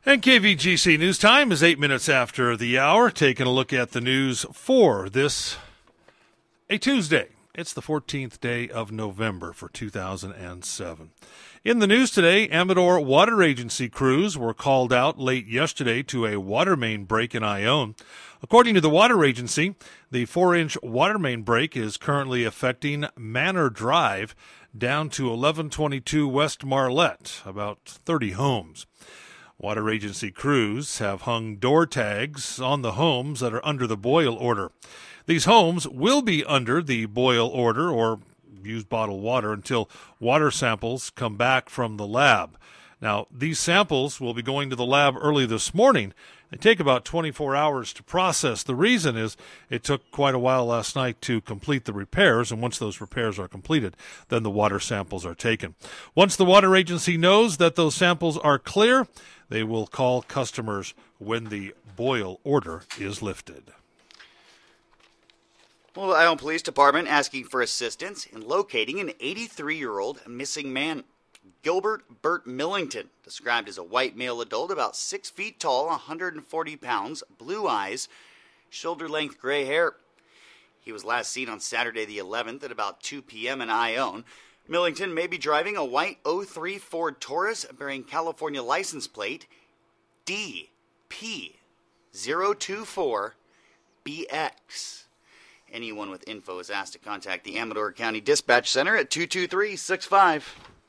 And KVGC News Time is 8 minutes after the hour. Taking a look at the news for this, a Tuesday. It's the 14th day of November for 2007. In the news today, Amador Water Agency crews were called out late yesterday to a water main break in Ione. According to the Water Agency, the 4-inch water main break is currently affecting Manor Drive down to 1122 West Marlette, about 30 homes. Water Agency crews have hung door tags on the homes that are under the boil order. These homes will be under the boil order or use bottled water until water samples come back from the lab. Now, these samples will be going to the lab early this morning. They take about 24 hours to process. The reason is it took quite a while last night to complete the repairs, and once those repairs are completed, then the water samples are taken. Once the Water Agency knows that those samples are clear, they will call customers when the boil order is lifted. Well, the Ione Police Department asking for assistance in locating an 83-year-old missing man. Gilbert Burt Millington, described as a white male adult about 6 feet tall, 140 pounds, blue eyes, shoulder-length gray hair. He was last seen on Saturday the 11th at about 2 p.m. in Ione. Millington may be driving a white 03 Ford Taurus bearing California license plate DP024BX. Anyone with info is asked to contact the Amador County Dispatch Center at 223-6513.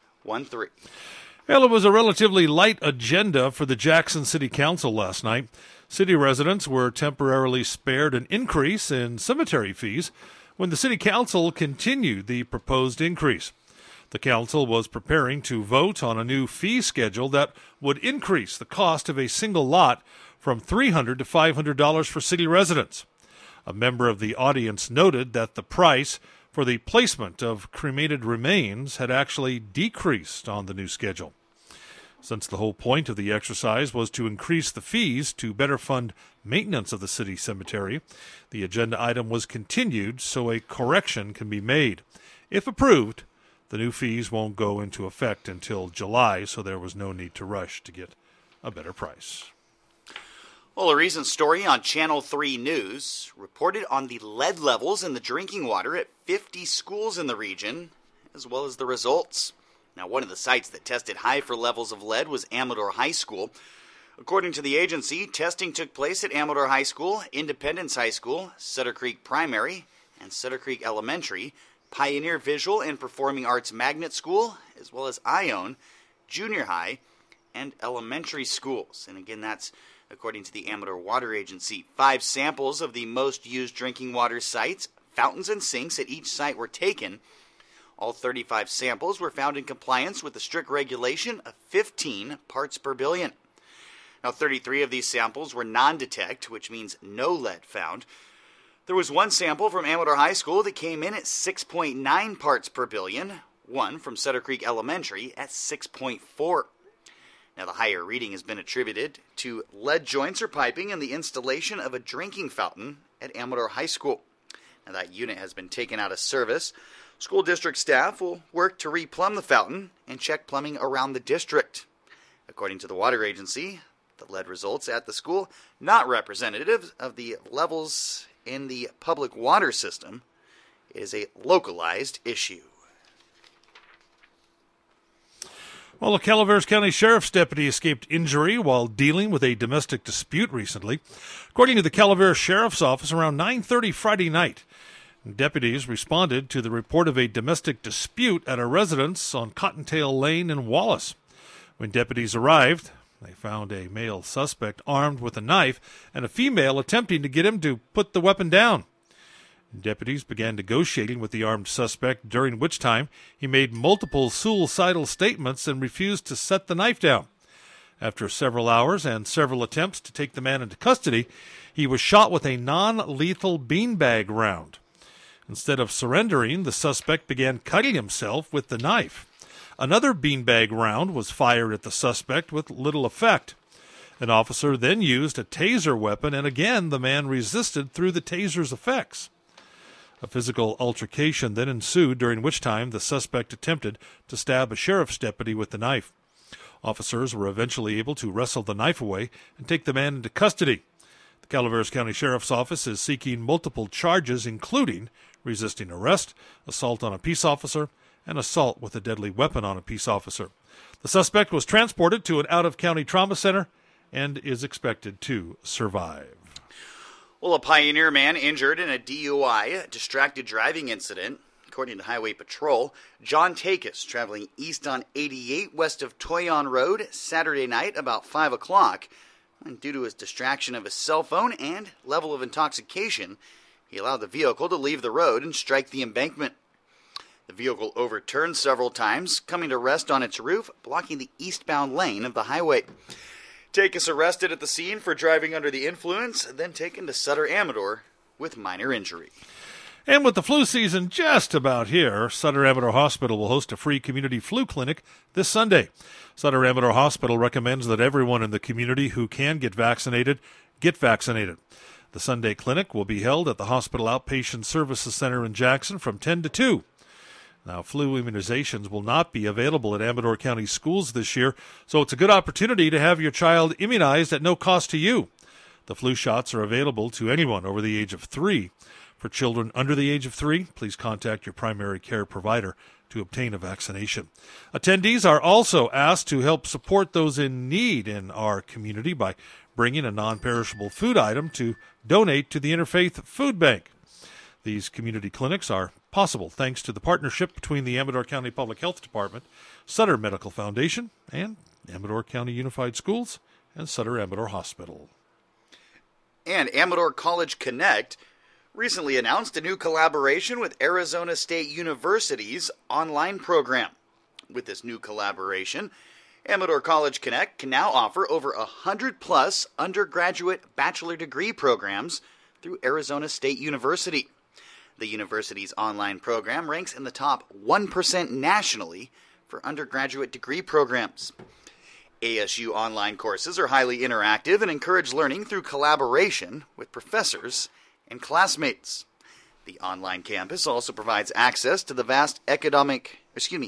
Well, it was a relatively light agenda for the Jackson City Council last night. City residents were temporarily spared an increase in cemetery fees when the City Council continued the proposed increase. The council was preparing to vote on a new fee schedule that would increase the cost of a single lot from $300 to $500 for city residents. A member of the audience noted that the price for the placement of cremated remains had actually decreased on the new schedule. Since the whole point of the exercise was to increase the fees to better fund maintenance of the city cemetery, the agenda item was continued so a correction can be made. If approved, the new fees won't go into effect until July, so there was no need to rush to get a better price. Well, a recent story on Channel 3 News reported on the lead levels in the drinking water at 50 schools in the region, as well as the results. Now, one of the sites that tested high for levels of lead was Amador High School. According to the agency, testing took place at Amador High School, Independence High School, Sutter Creek Primary, and Sutter Creek Elementary, Pioneer Visual and Performing Arts Magnet School, as well as Ione, Junior High, and Elementary Schools. And again, that's according to the Amador Water Agency. 5 samples of the most used drinking water sites, fountains and sinks at each site were taken. All 35 samples were found in compliance with the strict regulation of 15 parts per billion. Now, 33 of these samples were non-detect, which means no lead found. There was one sample from Amador High School that came in at 6.9 parts per billion, one from Sutter Creek Elementary at 6.4. Now, the higher reading has been attributed to lead joints or piping and the installation of a drinking fountain at Amador High School. Now, that unit has been taken out of service. School district staff will work to replumb the fountain and check plumbing around the district. According to the Water Agency, the lead results at the school not representative of the levels in the public water system. It is a localized issue. Well, a Calaveras County Sheriff's deputy escaped injury while dealing with a domestic dispute recently. According to the Calaveras Sheriff's Office, around 9:30 Friday night, deputies responded to the report of a domestic dispute at a residence on Cottontail Lane in Wallace. When deputies arrived, they found a male suspect armed with a knife and a female attempting to get him to put the weapon down. Deputies began negotiating with the armed suspect, during which time he made multiple suicidal statements and refused to set the knife down. After several hours and several attempts to take the man into custody, he was shot with a non-lethal beanbag round. Instead of surrendering, the suspect began cutting himself with the knife. Another beanbag round was fired at the suspect with little effect. An officer then used a taser weapon, and again the man resisted through the taser's effects. A physical altercation then ensued, during which time the suspect attempted to stab a sheriff's deputy with the knife. Officers were eventually able to wrestle the knife away and take the man into custody. The Calaveras County Sheriff's Office is seeking multiple charges, including resisting arrest, assault on a peace officer, and assault with a deadly weapon on a peace officer. The suspect was transported to an out-of-county trauma center and is expected to survive. Well, a Pioneer man injured in a DUI, distracted driving incident. According to Highway Patrol, John Takis, traveling east on 88 west of Toyon Road Saturday night about 5 o'clock. And due to his distraction of his cell phone and level of intoxication, he allowed the vehicle to leave the road and strike the embankment. The vehicle overturned several times, coming to rest on its roof, blocking the eastbound lane of the highway. Takis arrested at the scene for driving under the influence, then taken to Sutter Amador with minor injury. And with the flu season just about here, Sutter Amador Hospital will host a free community flu clinic this Sunday. Sutter Amador Hospital recommends that everyone in the community who can get vaccinated, get vaccinated. The Sunday clinic will be held at the Hospital Outpatient Services Center in Jackson from 10 to 2. Now, flu immunizations will not be available at Amador County schools this year, so it's a good opportunity to have your child immunized at no cost to you. The flu shots are available to anyone over the age of 3. For children under the age of 3, please contact your primary care provider to obtain a vaccination. Attendees are also asked to help support those in need in our community by bringing a non-perishable food item to donate to the Interfaith Food Bank. These community clinics are possible thanks to the partnership between the Amador County Public Health Department, Sutter Medical Foundation, and Amador County Unified Schools and Sutter Amador Hospital. And Amador College Connect recently announced a new collaboration with Arizona State University's online program. With this new collaboration, Amador College Connect can now offer over 100-plus undergraduate bachelor degree programs through Arizona State University. The university's online program ranks in the top 1% nationally for undergraduate degree programs. ASU online courses are highly interactive and encourage learning through collaboration with professors and classmates. The online campus also provides access to the vast academic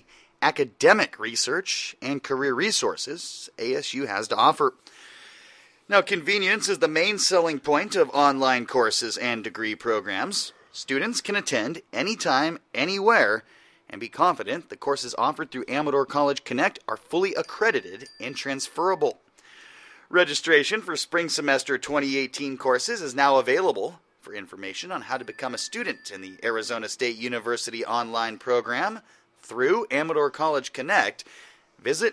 research and career resources ASU has to offer. Now, convenience is the main selling point of online courses and degree programs. Students can attend anytime, anywhere, and be confident the courses offered through Amador College Connect are fully accredited and transferable. Registration for spring semester 2018 courses is now available. For information on how to become a student in the Arizona State University online program through Amador College Connect, visit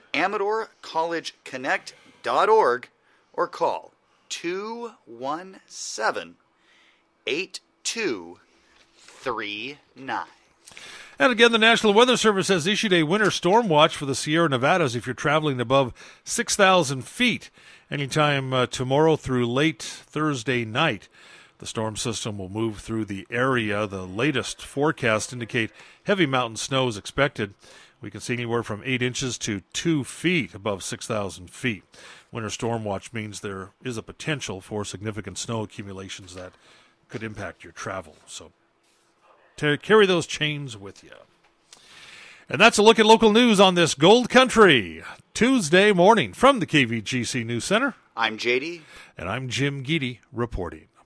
amadorcollegeconnect.org or call 217-8239. And again, the National Weather Service has issued a winter storm watch for the Sierra Nevadas if you're traveling above 6,000 feet anytime tomorrow through late Thursday night. The storm system will move through the area. The latest forecasts indicate heavy mountain snow is expected. We can see anywhere from 8 inches to 2 feet above 6,000 feet. Winter storm watch means there is a potential for significant snow accumulations that could impact your travel. So carry those chains with you. And that's a look at local news on this Gold Country Tuesday morning from the KVGC News Center. I'm JD. And I'm Jim Geedy reporting.